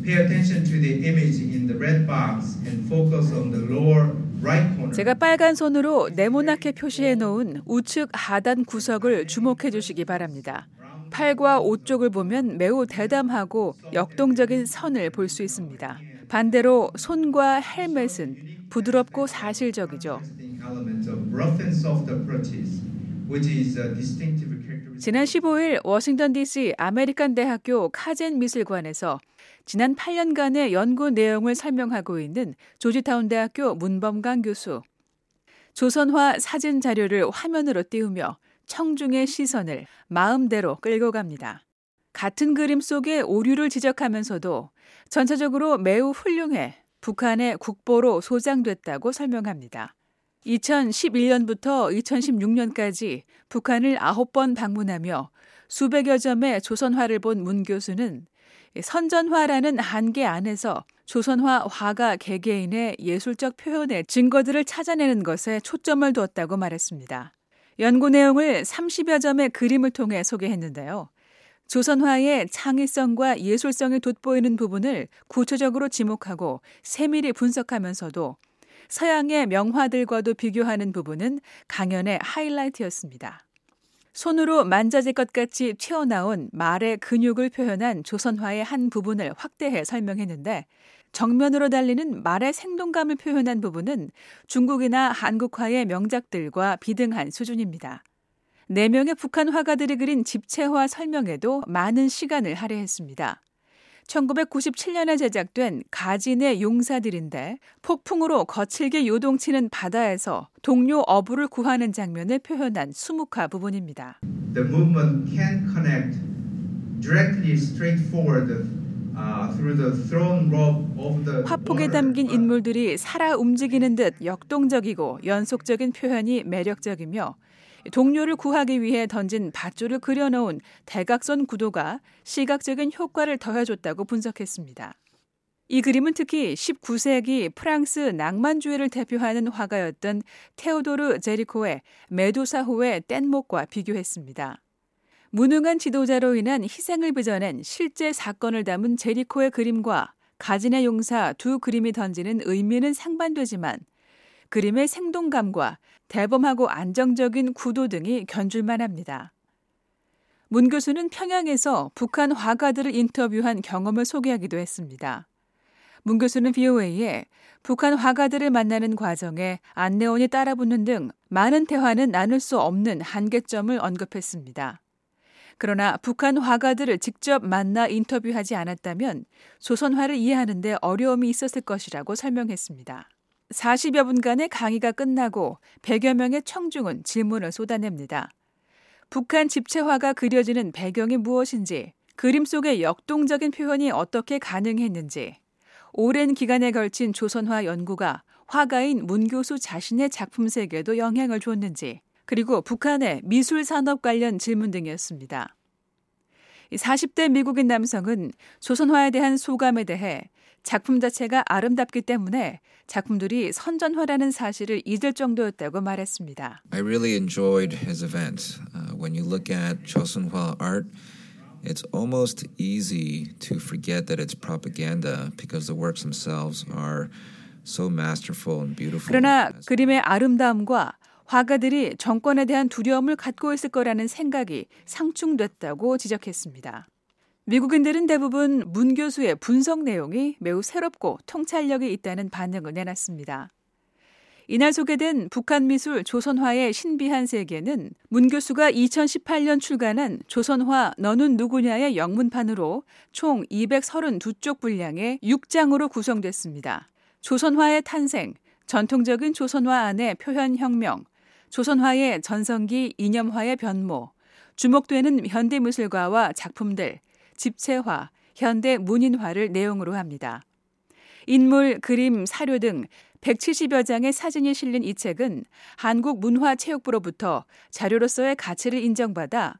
Pay attention to the image in the red box and focus on the lower right corner. 제가 빨간 손으로 네모나게 표시해 놓은 우측 하단 구석을 주목해 주시기 바랍니다. 팔과 옷 쪽을 보면 매우 대담하고 역동적인 선을 볼 수 있습니다. 반대로 손과 헬멧은 부드럽고 사실적이죠. 지난 15일 워싱턴 DC 아메리칸 대학교 카젠 미술관에서 지난 8년간의 연구 내용을 설명하고 있는 조지타운 대학교 문범강 교수. 조선화 사진 자료를 화면으로 띄우며 청중의 시선을 마음대로 끌고 갑니다. 같은 그림 속의 오류를 지적하면서도 전체적으로 매우 훌륭해 북한의 국보로 소장됐다고 설명합니다. 2011년부터 2016년까지 북한을 9번 방문하며 수백여 점의 조선화를 본 문 교수는 선전화라는 한계 안에서 조선화 화가 개개인의 예술적 표현의 증거들을 찾아내는 것에 초점을 두었다고 말했습니다. 연구 내용을 30여 점의 그림을 통해 소개했는데요. 조선화의 창의성과 예술성이 돋보이는 부분을 구체적으로 지목하고 세밀히 분석하면서도 서양의 명화들과도 비교하는 부분은 강연의 하이라이트였습니다. 손으로 만져질 것 같이 튀어나온 말의 근육을 표현한 조선화의 한 부분을 확대해 설명했는데 정면으로 달리는 말의 생동감을 표현한 부분은 중국이나 한국화의 명작들과 비등한 수준입니다. 4명의 북한 화가들이 그린 집체화 설명에도 많은 시간을 할애했습니다. 1997년에 제작된 가진의 용사들인데 폭풍으로 거칠게 요동치는 바다에서 동료 어부를 구하는 장면을 표현한 수묵화 부분입니다. The movement can connect directly straight forward through the thrown rope of the 화폭에 담긴 인물들이 살아 움직이는 듯 역동적이고 연속적인 표현이 매력적이며 동료를 구하기 위해 던진 밧줄을 그려놓은 대각선 구도가 시각적인 효과를 더해줬다고 분석했습니다. 이 그림은 특히 19세기 프랑스 낭만주의를 대표하는 화가였던 테오도르 제리코의 메두사호의 뗏목과 비교했습니다. 무능한 지도자로 인한 희생을 빚어낸 실제 사건을 담은 제리코의 그림과 가진의 용사 두 그림이 던지는 의미는 상반되지만 그림의 생동감과 대범하고 안정적인 구도 등이 견줄만 합니다. 문 교수는 평양에서 북한 화가들을 인터뷰한 경험을 소개하기도 했습니다. 문 교수는 VOA에 북한 화가들을 만나는 과정에 안내원이 따라붙는 등 많은 대화는 나눌 수 없는 한계점을 언급했습니다. 그러나 북한 화가들을 직접 만나 인터뷰하지 않았다면 조선화를 이해하는 데 어려움이 있었을 것이라고 설명했습니다. 40여 분간의 강의가 끝나고 100여 명의 청중은 질문을 쏟아냅니다. 북한 집체화가 그려지는 배경이 무엇인지, 그림 속의 역동적인 표현이 어떻게 가능했는지, 오랜 기간에 걸친 조선화 연구가 화가인 문 교수 자신의 작품 세계에도 영향을 줬는지, 그리고 북한의 미술 산업 관련 질문 등이었습니다. 40대 미국인 남성은 조선화에 대한 소감에 대해 작품 자체가 아름답기 때문에 작품들이 선전화라는 사실을 잊을 정도였다고 말했습니다. I really enjoyed his event. When you look at 조선화 art, it's almost easy to forget that it's propaganda because the works themselves are so masterful and beautiful. 그러나 그림의 아름다움과 화가들이 정권에 대한 두려움을 갖고 있을 거라는 생각이 상충됐다고 지적했습니다. 미국인들은 대부분 문 교수의 분석 내용이 매우 새롭고 통찰력이 있다는 반응을 내놨습니다. 이날 소개된 북한 미술 조선화의 신비한 세계는 문 교수가 2018년 출간한 조선화 너는 누구냐의 영문판으로 총 232쪽 분량의 6장으로 구성됐습니다. 조선화의 탄생, 전통적인 조선화 안의 표현혁명, 조선화의 전성기 이념화의 변모, 주목되는 현대미술가와 작품들, 집체화, 현대 문인화를 내용으로 합니다. 인물, 그림, 사료 등 170여 장의 사진이 실린 이 책은 한국문화체육부로부터 자료로서의 가치를 인정받아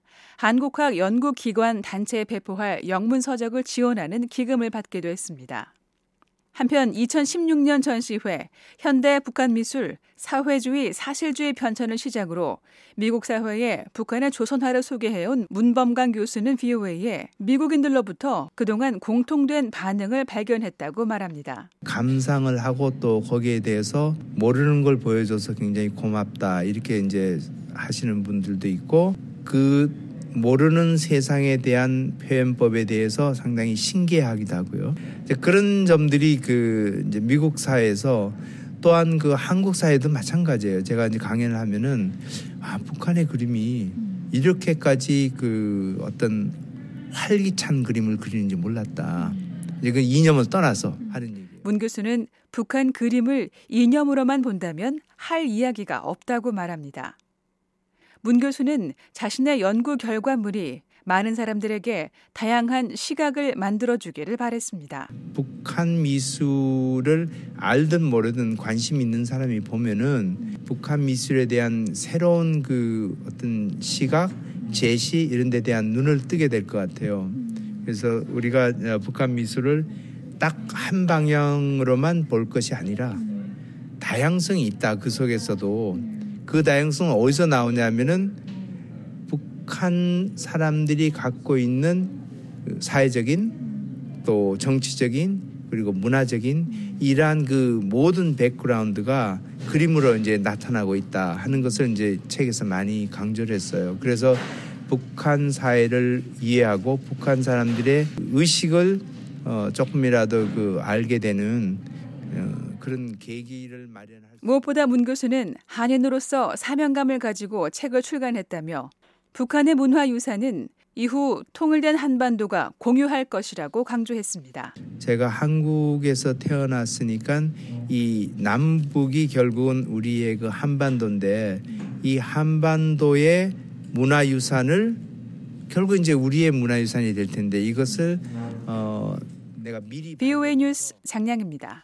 한국학연구기관 단체에 배포할 영문서적을 지원하는 기금을 받기도 했습니다. 한편 2016년 전시회 현대 북한 미술 사회주의 사실주의 편찬을 시작으로 미국 사회에 북한의 조선화를 소개해온 문범강 교수는 VOA에 미국인들로부터 그동안 공통된 반응을 발견했다고 말합니다. 감상을 하고 또 거기에 대해서 모르는 걸 보여줘서 굉장히 고맙다 이렇게 이제 하시는 분들도 있고 그 모르는 세상에 대한 표현법에 대해서 상당히 신기해하기도 하고요. 이제 그런 점들이 이제 미국 사회에서 또한 그 한국 사회도 마찬가지예요. 제가 이제 강연을 하면은 북한의 그림이 이렇게까지 그 어떤 활기찬 그림을 그리는지 몰랐다. 이제 그 이념을 떠나서 하는 얘기예요. 문 교수는 북한 그림을 이념으로만 본다면 할 이야기가 없다고 말합니다. 문 교수는 자신의 연구 결과물이 많은 사람들에게 다양한 시각을 만들어주기를 바랬습니다. 북한 미술을 알든 모르든 관심 있는 사람이 보면은 북한 미술에 대한 새로운 그 어떤 시각, 제시 이런 데 대한 눈을 뜨게 될 것 같아요. 그래서 우리가 북한 미술을 딱 한 방향으로만 볼 것이 아니라 다양성이 있다. 그 속에서도 그 다양성은 어디서 나오냐면은 북한 사람들이 갖고 있는 사회적인 또 정치적인 그리고 문화적인 이러한 그 모든 백그라운드가 그림으로 이제 나타나고 있다 하는 것을 이제 책에서 많이 강조를 했어요. 그래서 북한 사회를 이해하고 북한 사람들의 의식을 조금이라도 그 알게 되는 그런 계기를 마련할 수. 무엇보다 문 교수는 한인으로서 사명감을 가지고 책을 출간했다며 북한의 문화유산은 이후 통일된 한반도가 공유할 것이라고 강조했습니다. 제가 한국에서 태어났으니까 이 남북이 결국은 우리의 그 한반도인데 이 한반도의 문화유산을 결국 이제 우리의 문화유산이 될 텐데 이것을 내가 미리. VOA 뉴스 장량입니다.